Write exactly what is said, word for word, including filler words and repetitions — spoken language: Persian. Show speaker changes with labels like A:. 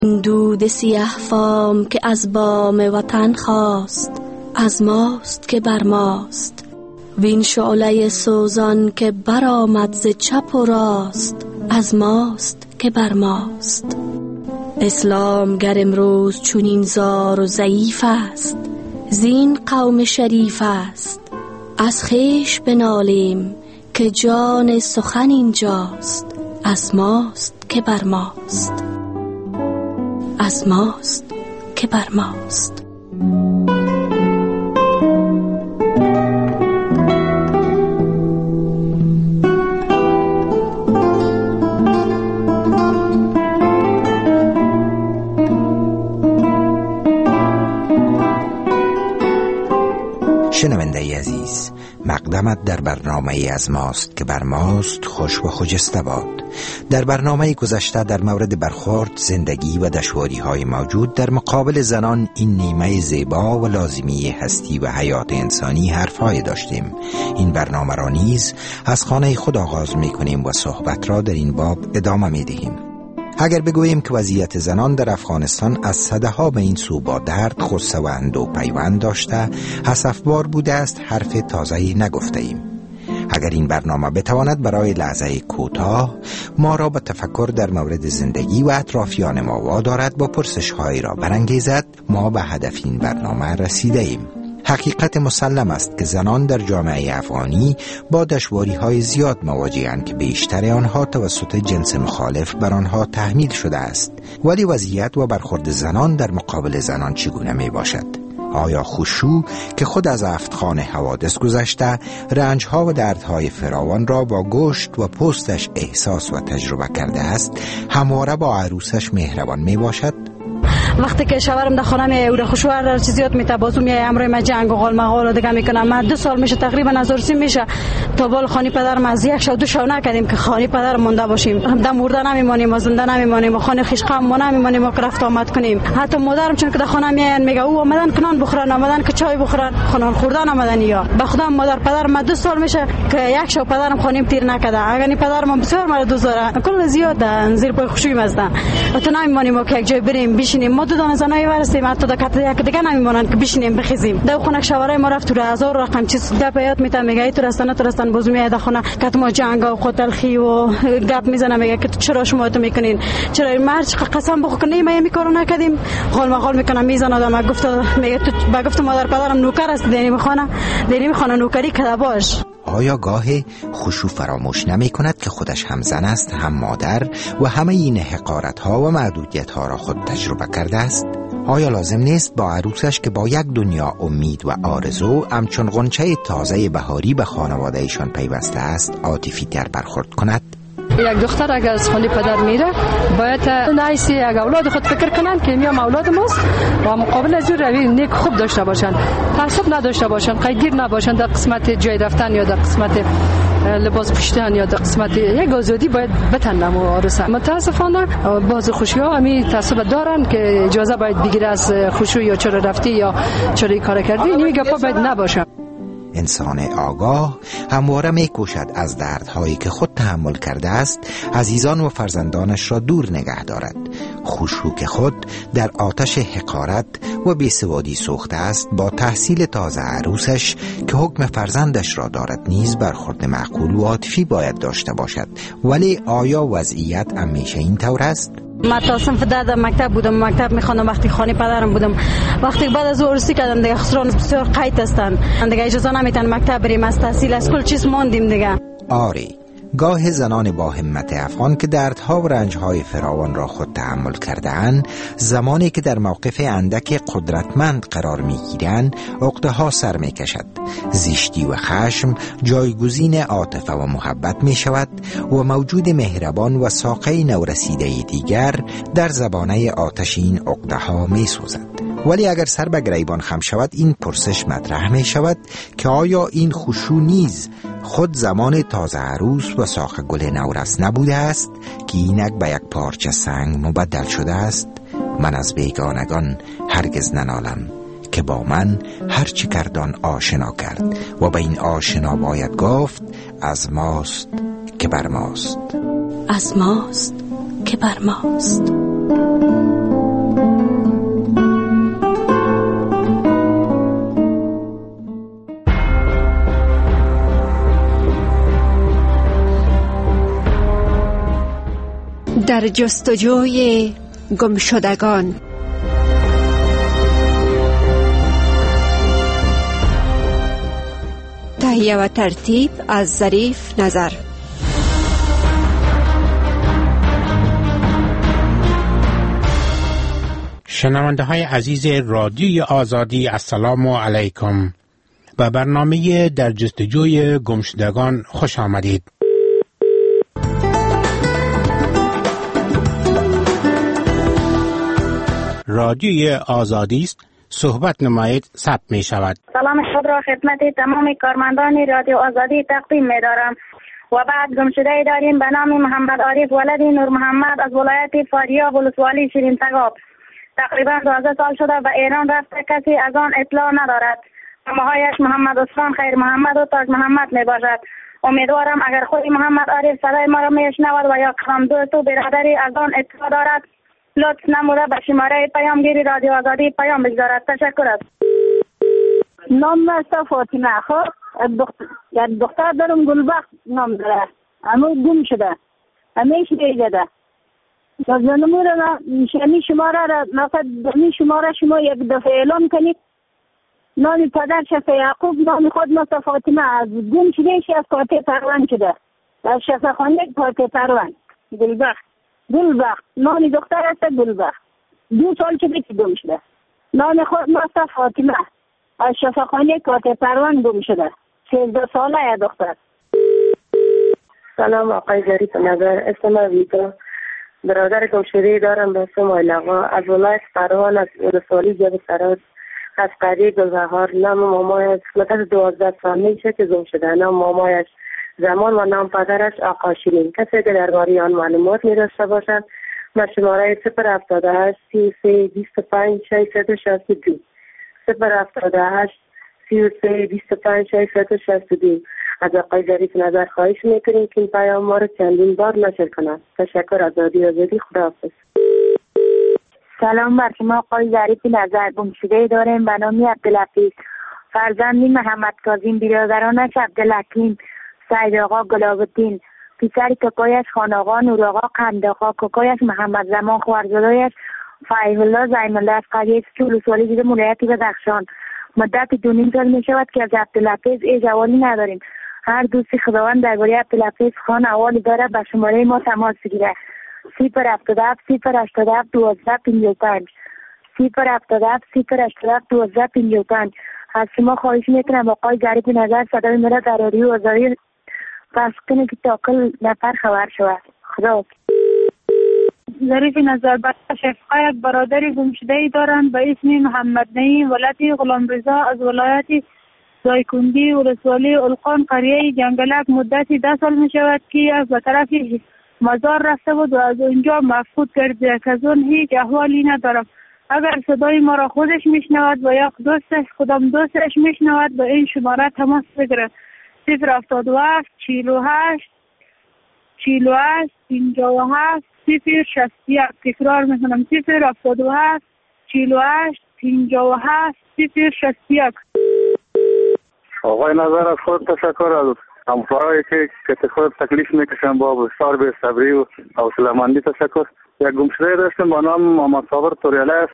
A: دود سیاه فام که از بام وطن خواست، از ماست که بر ماست. وین شعله سوزان که برآمد ز چپ و راست، از ماست که بر ماست. اسلام گر امروز چونین زار و ضعیف است، زین قوم شریف است. از خویش بنالیم که جان سخن اینجاست، از ماست که بر ماست، از ماست که بر ماست.
B: شنونده عزیز، مقدمت در برنامه از ماست که بر ماست خوش و خجسته باد. در برنامه گذشته در مورد برخورد، زندگی و دشواری‌های موجود در مقابل زنان، این نیمه زیبا و لازمی هستی و حیات انسانی حرفای داشتیم. این برنامه را نیز از خانه خود آغاز می‌کنیم و صحبت را در این باب ادامه می‌دهیم. اگر بگوییم که وضعیت زنان در افغانستان از صدها به این سو با درد، غصه و اندوه پیوند داشته، حسفبار بوده است، حرف تازه‌ای نگفته ایم. اگر این برنامه بتواند برای لحظه کوتاه ما را به تفکر در مورد زندگی و اطرافیان ما وادارد با پرسش‌هایی را برانگیزد، ما به هدف این برنامه رسیده ایم. حقیقت مسلم است که زنان در جامعه افغانی با دشواری‌های زیاد مواجه‌اند که بیشتر آنها توسط جنس مخالف بر آنها تحمیل شده است. ولی وضعیت و برخورد زنان در مقابل زنان چگونه می باشد؟ آیا خشوع که خود از هفت‌خانه حوادث گذشته، رنج‌ها و دردهای فراوان را با گوشت و پوستش احساس و تجربه کرده است، همواره با عروسش مهربان می باشد؟
C: وقتی که شوهرم در خانه میای و خوشوار چیزیات میته بازو میای امروز ما جنگ و غال مغال دیگه میکنم. ما دو سال میشه تقریبا از ارسی میشه تا بال خانی پدرم از یک شو دو شو نکردیم که خانی پدرم مونده باشیم. در مرده نمیمونیم و زنده نمیمونیم و خانه خشقام ما نمیمونیم و رفت آمد کنیم. حتی مادرم چون که در خانه میاین میگه او آمدن کنان بخورن، آمدن که چای بخورن، خانان خوردن آمدن. یا به خدا مادر پدرم ما دو سال میشه که یک شو پدرم خانیم تیر نکرده. اگر نی پدرم بسیار مرا دوست داره، کل زیاد زیر پای خوشی مزدن و تو نمیمونیم که یک جای بریم بشینیم. ما دو دانه زنای ورسیم حتی در کت یک دیگه نمیمونن که بشینیم بخیزیم. در خونه شوهرای ما رفت تو هزار رقم چیز در پیات میته میگه تو رستن تو رستن بازو میاد در خونه کت ما جنگ و قتلخی و گپ میزنه میگه که چرا شما تو میکنین، چرا مرچ قسم بخو کنیم ما میکارو نکردیم. غال مغال میکنم میزنه آدم گفت میگه تو با گفت مادر پدرم نوکر است دینی میخونه دینی میخونه نوکری کدا باش.
B: آیا گاهی خشوع فراموش نمی کند که خودش هم زن است، هم مادر و همه این حقارت ها و محدودیت ها را خود تجربه کرده است؟ آیا لازم نیست با عروسش که با یک دنیا امید و آرزو همچون غنچه تازه بهاری به خانواده ایشان پیوسته است عاطفی تر برخورد کند؟
D: یک دختر اگر از خانه پدر میره باید نایسی اگر اولاد خود فکر کنن که میام اولاد ماست و مقابل از روی نیک خوب داشته باشن، تعصب نداشته باشن، قیدگیر نباشن در قسمت جای رفتن یا در قسمت لباس پوشیدن یا در قسمت یک آزادی باید بتنم و عروسه. متاسفانه باز خوشی‌ها همین تعصب دارن که اجازه باید بگیره از خوشی یا چرا رفتی یا چرا کار کردی، این گپا باید نباشه.
B: انسان آگاه همواره می کوشد از دردهایی که خود تحمل کرده است عزیزان و فرزندانش را دور نگه دارد. خشوع که خود در آتش حقارت و بیسوادی سوخته است، با تحصیل تازه عروسش که حکم فرزندش را دارد نیز برخورد معقول و عاطفی باید داشته باشد. ولی آیا وضعیت همیشه این طور است؟
C: ما تا صنف ده در مکتب بودم، مکتب میخواندم وقتی خانه پدرم بودم. وقتی بعد از عروسی کردم دیگه خسران بسیار قید هستن دیگه اجازه نمیتن مکتب بریم، از تحصیل از کل چیز ماندیم دیگه.
B: آری، گاه زنان با همت افغان که دردها و رنجهای فراوان را خود تحمل کرده‌اند، زمانی که در موقف اندک قدرتمند قرار می‌گیرند عقده‌ها سر می‌کشد. زشتی و خشم جایگزین عاطفه و محبت می‌شود و موجود مهربان و ساقه نورسیده دیگر در زبانه آتش این عقده‌ها می‌سوزد. ولی اگر سر به گریبان خم شود، این پرسش مطرح می شود که آیا این خشوع نیز خود زمان تازه عروس و ساق گل نورس نبوده است که اینک به یک پارچه سنگ مبدل شده است؟ من از بیگانگان هرگز ننالم که با من هرچی کردان آشنا کرد و به این آشنا باید گفت از ماست که بر ماست،
A: از ماست که بر ماست.
E: در جستجوی گمشدگان. تهیه و ترتیب از ظریف نظر.
F: شنونده های عزیز رادیوی آزادی، السلام علیکم. به برنامه در جستجوی گمشدگان خوش آمدید. رادیوی آزادی است، صحبت نمایید، ثبت می شود.
G: سلام خود را خدمت تمام کارمندان رادیو آزادی تقدیم می دارم. و بعد گمشده داریم به نام محمد عارف ولد نور محمد از ولایت فاریاب ولسوالی شیرین تگاب. تقریبا دوازده سال شده به ایران رفته، کسی از آن اطلاع ندارد. ماهایش محمد عثمان، خیر محمد و تاج محمد می باشد. امیدوارم اگر خود محمد عارف صدای ما را می شنود و یا کام دوست و برادری از آن اطلاع دارد، لطف نموده به شماره پیامگیری رادیو آزادی پیام بگذارد. تشکر است.
H: نام است فاطمه. خب دختر یک دختر دارم گلبخت نام داره، اما گم شده، همیشه دیده. زنمو را شمی شماره را مثلا دمی شماره شما یک دفعه اعلام کنید. نام پدر شفا یعقوب، نام خود مثلا فاطمه. از گم شده ش از کاته پروان شده، از شفا خانه کاته پروان. گلبخت گلبخت نام دختر است گلبخت. دو سال شده که گم شده. نام خود مثلا فاطمه، از شفا خانه کاته پروان گم شده. سیزده ساله یا دختر.
I: سلام آقای ظریف نظر، اسم ویتا، برادر گمشده دارم به اسم آیلقا از ولایت فروان از ولسوالی جبل سراج از قریه گلبهار. نام مامایش مدت دوازده سال میشه که گم شده. نام مامایش زمان و نام پدرش آقا شیرین. کسی که درباره آن معلومات می داشته باشد به شماره صفر هفتاد و هشت سی و سه بیست و پنج ششصد و شصت و دو صفر هفتاد و هشت سی و سه بیست و پنج ششصد و شصت و دو از آقای ظریف نظر خواهش میکنیم که این پیام ما رو چندین بار نشر کنند. تشکر از رادیو آزادی. خداحافظ.
G: سلام بر شما آقای ظریف نظر. گمشده داریم به نام عبدالحفیظ، فرزندی محمد کاظم، برادرانش عبدالحکیم، سید آقا، گلابالدین، پسر ککایش خان آقا، نور آقا، قند آقا، ککایش محمد زمان، خوارزادایش فیض الله زین الله از قریه ولسوالی دیده ولایت بدخشان. مدت دو نیم سال می شود که از عبدالحفیظ ای جوانی نداریم. هر دوستی خداوند درباره عبدالحفیظ خان احوالی داره به شماره ما تماس بگیره. صفر هفتاد و هفت صفر هشتاد و هفت دوازده پنجاه و پنج صفر هفتاد و هفت صفر هشتاد و هفت دوازده پنجاه و پنج. از شما خواهش میکنم آقای ظریف نظر صدای مرا در رادیو آزادی پخش کنید که تا کل نفر خبر شود. خدا.
H: ظریف نظر بر شفقه یک برادری گمشده دارند به اسم محمد نعیم ولد غلام رضا از ولایت زایکندی ولسوالی القان قریه جنگلک. مدتی ده سال می شود که از به طرف مزار رفته بود و از اونجا مفقود کرده که از اون هیچ احوالی ندارم. اگر صدای ما را خودش میشنود و یا دوستش کدام دوستش میشنود به این شماره تماس بگیرد. صفر هفتاد و هفت چهل و هشت چهل و هشت پنجاه و هفت صفر شصت و یک. تکرار میکنم صفر هفتاد و هفت چهل و هشت پنجاه و هفت صفر شصت و یک.
J: آقای نظر از خود تشکر از همکارایی که که خود تکلیف میکشن با بسیار به صبری و حوصله‌مندی. تشکر. یک گمشده داشتیم با نام محمد صابر توریاله است